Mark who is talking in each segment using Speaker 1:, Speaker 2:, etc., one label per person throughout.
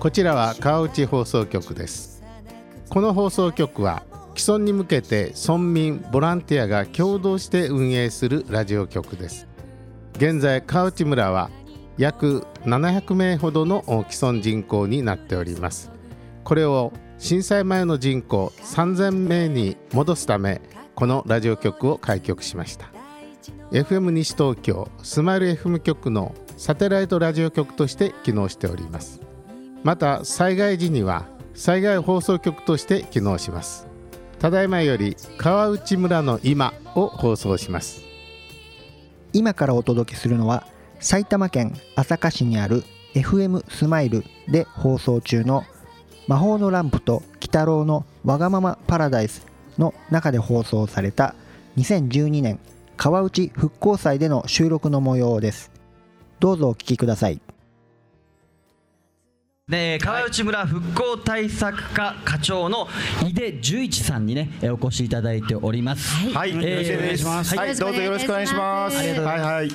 Speaker 1: こちらは川内放送局です。この放送局は既存に向けて村民ボランティアが共同して運営するラジオ局です。現在川内村は約700名ほどの既存人口になっております。これを震災前の人口3000名に戻すため、このラジオ局を開局しました。 FM 西東京スマイル FM 局のサテライトラジオ局として機能しております。また災害時には災害放送局として機能します。ただいまより川内村の今を放送します。
Speaker 2: 今からお届けするのは埼玉県朝霞市にある FM スマイルで放送中の魔法のランプと鬼太郎のわがままパラダイスの中で放送された2012年川内復興祭での収録の模様です。どうぞお聞きください。
Speaker 3: 川内村復興対策課課長の井出十一さんにねお越しいただいております。
Speaker 4: はい、よろしくお願いします。はい、どうぞよろしくお願いします。
Speaker 3: ありがとうございます。
Speaker 4: はいはい。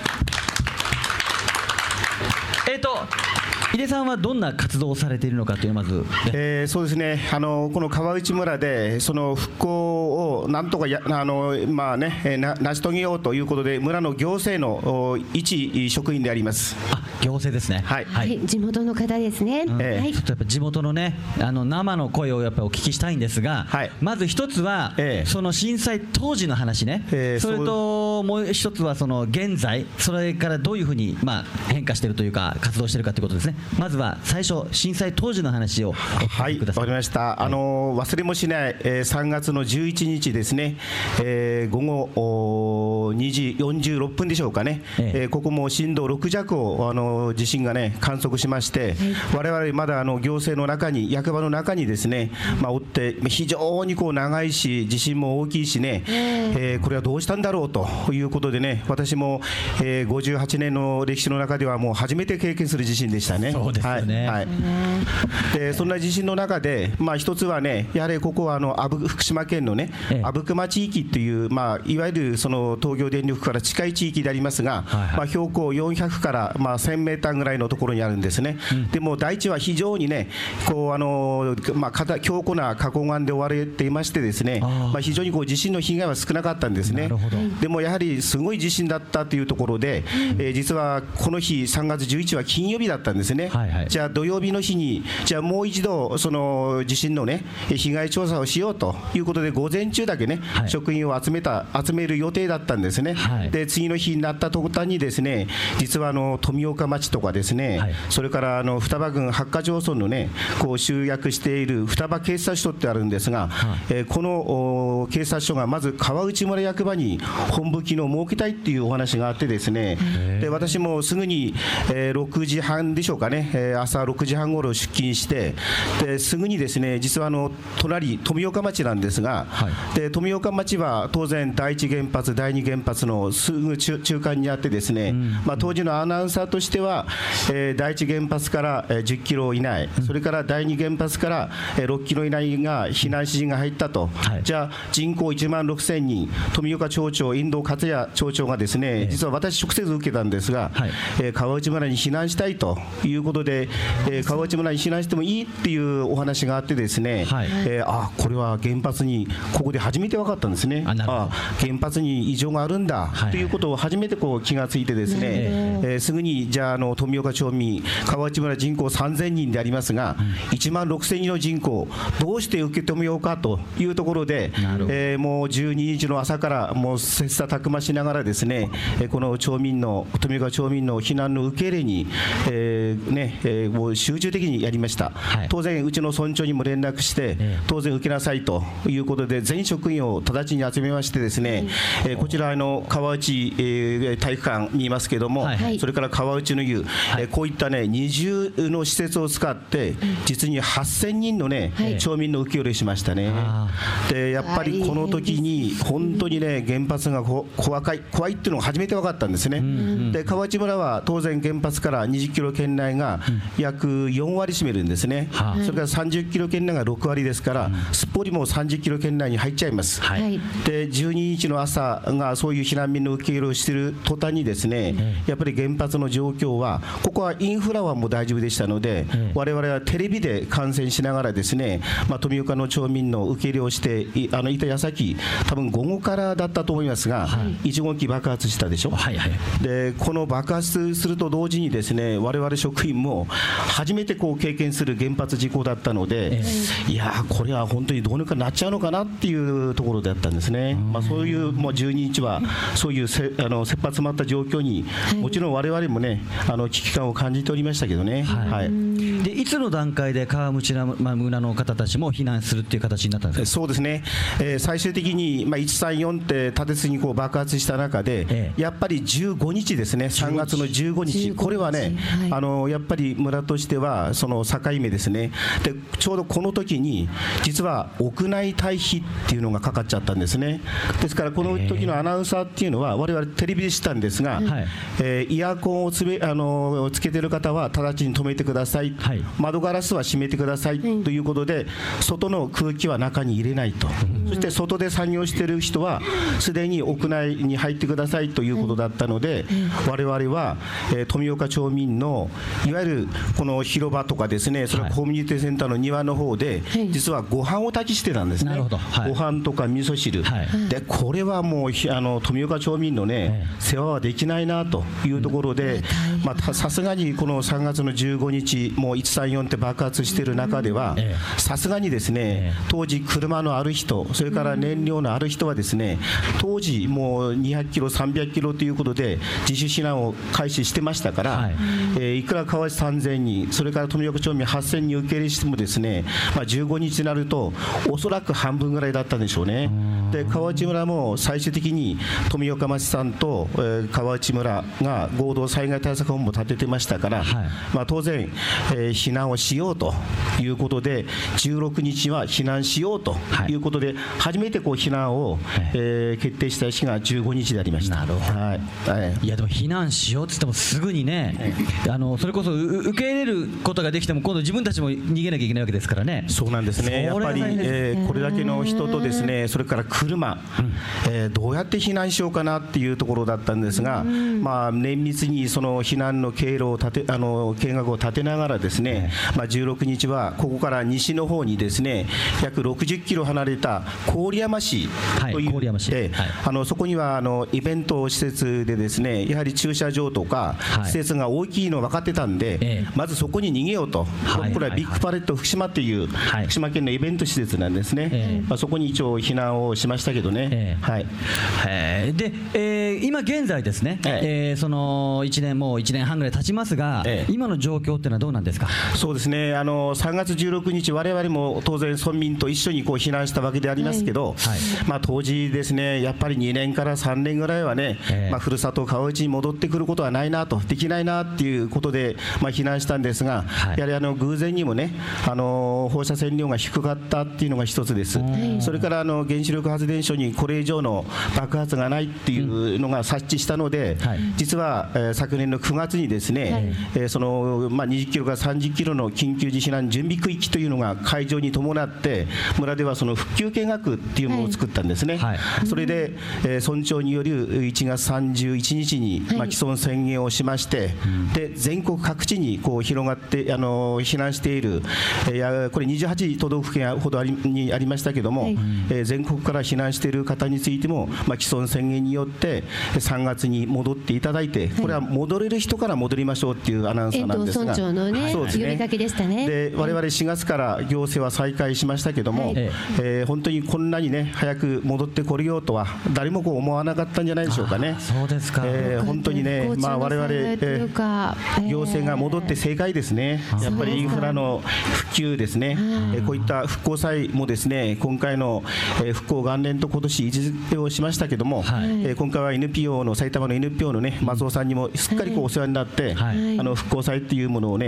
Speaker 3: 井出さんはどんな活動をされているのかというまず、
Speaker 4: そうですね、この川内村でその復興をなんとか成し遂げようということで、村の行政の一職員であります。
Speaker 3: 行政ですね。
Speaker 5: はい、はい、地元の方ですね。
Speaker 3: はい、ちょっとやっぱ地元のね生の声をやっぱりお聞きしたいんですが、はい、まず一つは、その震災当時の話ね、それともう一つはその現在、それからどういうふうに、変化しているというか活動しているかということですね。まずは最初震災当時の話をお聞きください。
Speaker 4: わかりました。忘れもしない、3月の11日ですね、午後2時46分でしょうかね、ここも震度6弱を地震がね観測しまして、我々まだ行政の中に役場の中にですね、おって非常に長いし地震も大きいしね、これはどうしたんだろうということでね、私も、58年の歴史の中ではもう初めて経験する地震でしたね。
Speaker 3: そうですよね。
Speaker 4: はいはい、でそんな地震の中で、一つはね、やはりここは福島県のね、阿武隈地域っていう、いわゆるその東京電力から近い地域でありますが、標高400から1000メーターぐらいのところにあるんですね。でも大地は非常にね強固な花崗岩で覆われていましてですね、非常に地震の被害は少なかったんですね。でもやはりすごい地震だったというところで、実はこの日3月11日は金曜日だったんですね。じゃあ土曜日の日にじゃあもう一度その地震のね被害調査をしようということで、午前中だけね、職員を集める予定だったんですね。で次の日になった途端にですね、実は富岡町とかですね、それから双葉郡八ヶ町村のね集約している双葉警察署ってあるんですが、この警察署がまず川内村役場に本部機能を設けたいっていうお話があってですね、で私もすぐに6時半でしょうかね、朝6時半ごろ出勤して、ですぐにですね、実は隣富岡町なんですが、で富岡町は当然第一原発第二原発のすぐ中間にあってですね、当時のアナウンサーとしては、第一原発から10キロ以内、それから第二原発から6キロ以内が避難指示が入ったと、じゃあ人口1万6000人、富岡町長遠藤克也町長がですね、実は私直接受けたんですが、川内村に避難したいということで、川内村に避難してもいいっていうお話があってですね、これは原発にここで初めて分かったんですね。原発に異常があるんだということを初めて気がついてですね、すぐにじゃあ富岡町民、川内村人口3000人でありますが、1万6000人の人口どうして受け止めようかというところで、もう12日の朝からもう切磋琢磨しながらですね、この富岡町民の避難の受け入れに、もう集中的にやりました。当然うちの村長にも連絡して、当然受けなさいということで全職員を直ちに集めましてですね、こちら川内、体育館にいますけれども、それから川内の湯、こういったね20の施設を使って実に8000人のね、町民の受け入れしましたね。でやっぱりこの時に本当にね原発が怖いっていうのが初めて分かったんですね。で川内村は当然原発から20キロ圏内内が約4割占めるんですね。それから30キロ圏内が6割ですから、すっぽりもう30キロ圏内に入っちゃいます。で12日の朝がそういう避難民の受け入れをしている途端にですね、やっぱり原発の状況は、ここはインフラはもう大丈夫でしたので、我々はテレビで観戦しながらですね、富岡の町民の受け入れをしていた矢先、多分午後からだったと思いますが、1号機爆発したでしょ。でこの爆発すると同時にですね、我々職員も初めてこう経験する原発事故だったので、いやこれは本当にどうにかなっちゃうのかなっていうところだったんですね。そういうもう12日はそういう切羽詰まった状況に、もちろん我々もね危機感を感じておりましたけどね。
Speaker 3: でいつの段階で川内村の方たちも避難するっていう形になったんですか。
Speaker 4: そうですね、最終的に、134って立てずにこう爆発した中で、やっぱり15日ですね、3月の15日、これはね、やっぱり村としてはその境目ですね。でちょうどこの時に実は屋内退避っていうのがかかっちゃったんですね。ですからこの時のアナウンサーっていうのは我々テレビで知ったんですが、イヤホンをつけてる方は直ちに止めてください、窓ガラスは閉めてくださいということで、外の空気は中に入れないと、そして外で作業している人はすでに屋内に入ってくださいということだったので、我々は富岡町民のいわゆるこの広場とかですね、それからコミュニティセンターの庭の方で実はご飯を炊きしてたんですね。ご飯とか味噌汁で、これはもう富岡町民のね世話はできないなというところで、さすがにこの3月の15日もう134って爆発している中では、さすがにですね、当時車のある人、それから燃料のある人はですね、当時もう200キロ300キロということで自主避難を開始してましたから、いくら川内3000人、それから富岡町民8000人受け入れしてもですね、15日になるとおそらく半分ぐらいだったんでしょうね。で川内村も最終的に富岡町さんと、川内村が合同災害対策本部を立ててましたから、当然、避難をしようということで16日は避難しようということで、初めてこう避難を、決定した日が15日でありました。
Speaker 3: なるほど。いやでも避難しようって言ってもすぐにね、それこそ受け入れることができても今度自分たちも逃げなきゃいけないわけですからね。
Speaker 4: そうなんですね。やっぱり、これだけの人とですね、それから車、どうやって避難しようかなっていうところだったんですが、綿密にその避難の経路を計画を立てながらですね、16日はここから西の方にですね、約60キロ離れた郡山市という、そこにはイベント施設でですね、やはり駐車場とか施設が大きいの分かってたんで、まずそこに逃げようと、これはビッグパレット福島という福島県のイベント施設なんですね。そこに一応避難をしましたけどね。
Speaker 3: で、今現在ですね、そのもう1年半ぐらい経ちますが、今の状況っていうのはどうなんですか。
Speaker 4: そうですね、3月16日我々も当然村民と一緒にこう避難したわけでありますけど、当時ですね、やっぱり2年から3年ぐらいはね、ふるさと川内に戻ってくることはないなと、できないなっていうことで、避難したんですが、やはり偶然にもね、放射線量が低かったっていうのが一つです。それから原子力発電所にこれ以上の爆発がないっていうのが察知したので、実は、昨年の9月にですね、その20キロから30キロの緊急時避難準備区域というのが開場に伴って村ではその復旧計画っていうものを作ったんですね。それで、村長による1月31日に既存宣言をしまして、で全国各地にこう広がって避難している、これ28都道府県ほどにありましたけども、全国から避難している方についても、既存宣言によって3月に戻っていただいて、これは戻れる人から戻りましょうっていうアナウンスなんですが、
Speaker 5: 村長のね、呼びかけでしたね。
Speaker 4: で我々4月から行政は再開しましたけども、本当にこんなにね早く戻ってこれようとは誰もこう思わなかったんじゃないでしょうかね。
Speaker 3: そうですか。
Speaker 4: 本当にね、我々、行政が戻って正解ですね。やっぱりインフラの普及ですね。こういった復興祭もですね、今回の復興元年と今年位置づけをしましたけども、今回は NPO の埼玉の NPO のね松尾さんにもすっかりこうお世話になって、復興祭っていうものをね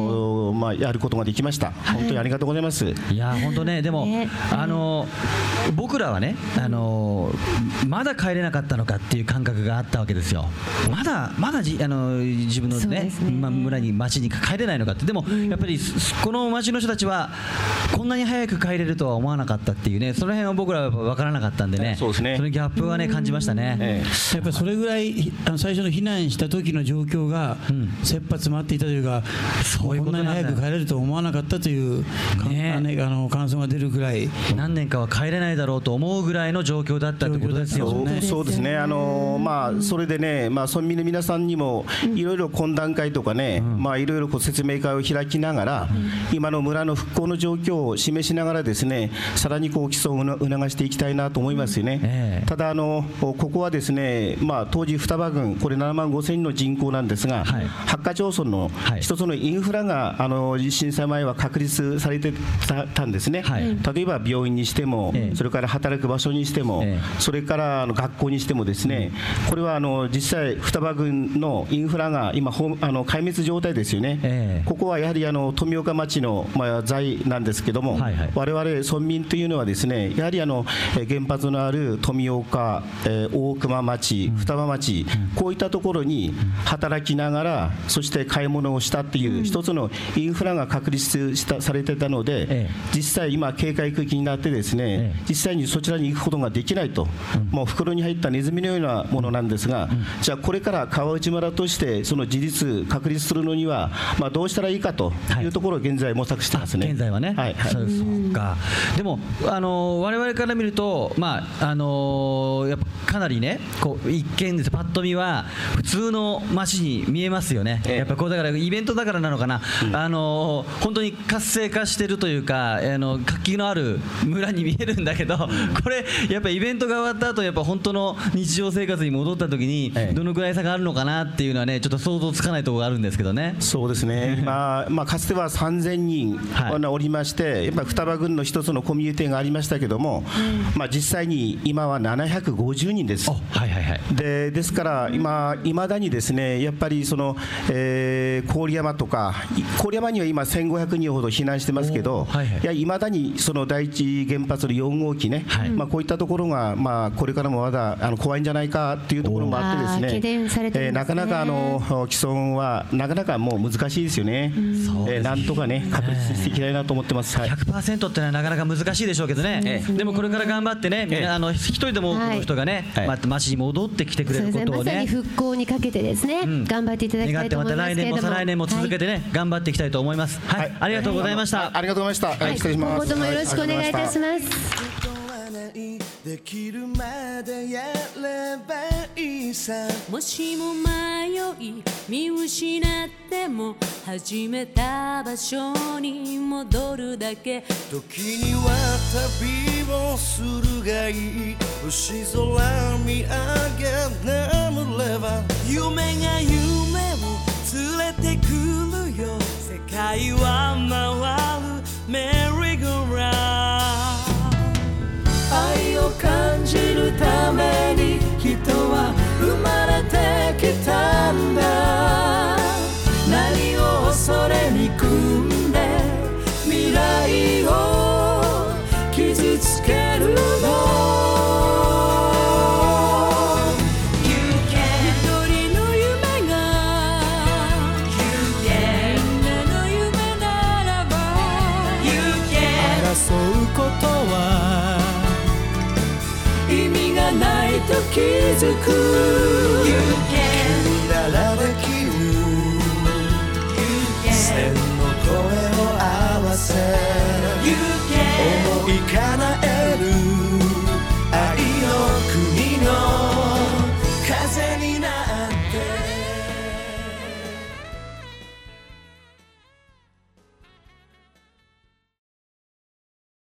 Speaker 4: やることができました。本当にありがとうございます。
Speaker 3: いや本当ね、でも、僕らはね、まだ帰れなかったのかっていう感覚があったわけですよ。まだ自分のね、村に町に帰れないのかって。でもやっぱりこの町の人たちはこんなに早く帰れるとは思わなかったっていうね、その辺は僕らは分からなかったんでね、そうですね、そのギャップはね感じましたね。
Speaker 6: やっぱりそれぐらい最初の避難した時の状況が切羽詰まっていたというか、こんなに早く帰れると思わなかったという感想が出るぐらい、
Speaker 3: 何年かは帰れないだろうと思うぐらいの状況だったってことですよね。
Speaker 4: そうですね。それでね、村民の皆さんにもいろいろ懇談会とかね、いろいろ説明会を開きながら、今の村の復興の状況を示しながらですね、さらに既存を促していきたいなと思いますよね。ただここはですね、当時双葉郡、これ7万5千人の人口なんですが、八ヶ町村の一つのインフラが震災前は確立されてたんですね。例えば病院にしても、それから働く場所にしても、それから学校にしてもですね、これは実際双葉郡のインフラが今壊滅状態ですよね。ここはやはり富岡町の財なんですけども、我々村民というのはですね、やはり原発のある富岡、大熊町、双葉町、こういったところに働きながら、そして買い物をしたっていう一つのインフラが確立されてたので、実際今警戒区域になってですね、実際にそちらに行くことができないと、もう袋に入ったネズミのようなものなんですが、じゃあこれから川内村としてその自立確立するのにはどうしたらいいかというところを現在模索してますね。
Speaker 3: 現在はね、そうか。でも我々から見ると、やっぱかなりね、一見ですパッと見は普通の街に見えますよね。やっぱだからイベントだからなのかな、本当に活性化してるというか、活気のある村に見えるんだけど、これやっぱイベントが終わった後、やっぱ本当の日常生活に戻った時にどのくらい差があるのかなっていうのはね、ちょっと想像つかないところがあるんですけどね。
Speaker 4: そうですね。かつては3000人おりまして、やっぱり双葉郡の一つのコミュニティがありましたけども、実際に今は750人です。ですからいまだにですね、やっぱり郡山とか、郡山には今1500人ほど避難してますけど、いまだにその第一原発の4号機ね、こういったところがこれからもまだ怖いんじゃないかっていうところもあってですね、なかなか既存はなかなかもう難しいですよね。なんとかね確立していきたいなと思ってます。
Speaker 3: 100% ってのはなかなか難しいでしょうけどね。でもこれから頑張ってね、一人でも多くの人がね、町に戻ってきてくれることをね、
Speaker 5: まさに復興にかけてですね、頑張っていただきたいと思いますけれども、
Speaker 3: 来年も再来年も続けてね、頑張っていきたいと思います。ありがとうございました。
Speaker 4: ありがとうございました。失礼します。
Speaker 5: 今後ともよろしくお願いいたします。
Speaker 7: できるまでやればいいさ。もしも迷い見失っても始めた場所に戻るだけ。時には旅をするがいい。星空見上げ眠れば夢が夢を連れてくるよ。世界は回るメリーゴーラウンド。愛を感じるために人は生まれてきたんだ。何を恐れ憎んで未来を傷つけるの。と気づく。君ならできる。線の声を合わせ思い叶える。